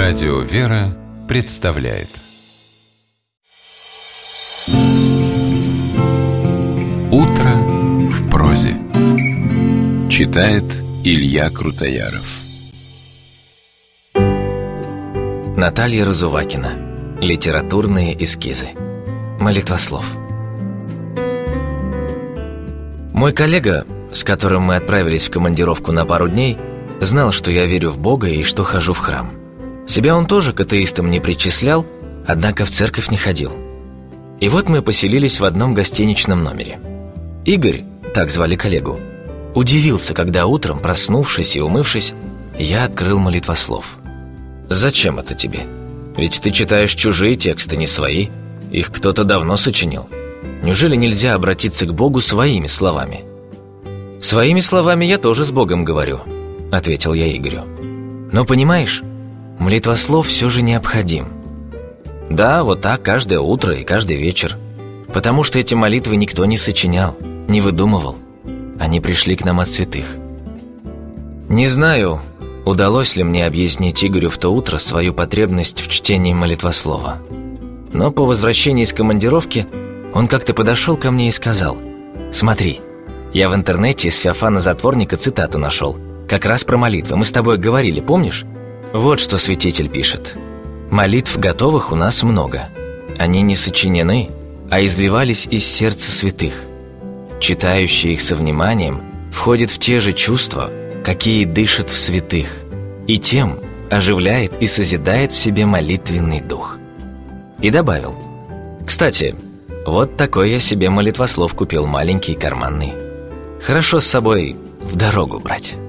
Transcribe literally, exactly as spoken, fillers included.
Радио «Вера» представляет «Утро в прозе». Читает Илья Крутояров. Наталья Разувакина. Литературные эскизы. Молитвослов. Мой коллега, с которым мы отправились в командировку на пару дней, знал, что я верю в Бога и что хожу в храм. Себя он тоже к атеистам не причислял, однако в церковь не ходил. И вот мы поселились в одном гостиничном номере. Игорь, так звали коллегу, удивился, когда утром, проснувшись и умывшись, я открыл молитвослов. «Зачем это тебе? Ведь ты читаешь чужие тексты, не свои. Их кто-то давно сочинил. Неужели нельзя обратиться к Богу своими словами?» «Своими словами я тоже с Богом говорю», — ответил я Игорю. «Но понимаешь, молитвослов все же необходим. Да, вот так каждое утро и каждый вечер. Потому что эти молитвы никто не сочинял, не выдумывал. Они пришли к нам от святых». Не знаю, удалось ли мне объяснить Игорю в то утро свою потребность в чтении молитвослова. Но по возвращении из командировки он как-то подошел ко мне и сказал: «Смотри, я в интернете из Феофана Затворника цитату нашел. Как раз про молитвы. Мы с тобой говорили, помнишь? Вот что святитель пишет. Молитв готовых у нас много. Они не сочинены, а изливались из сердца святых. Читающий их со вниманием входит в те же чувства, какие дышат в святых, и тем оживляет и созидает в себе молитвенный дух». И добавил: «Кстати, вот такой я себе молитвослов купил, маленький, карманный. Хорошо с собой в дорогу брать».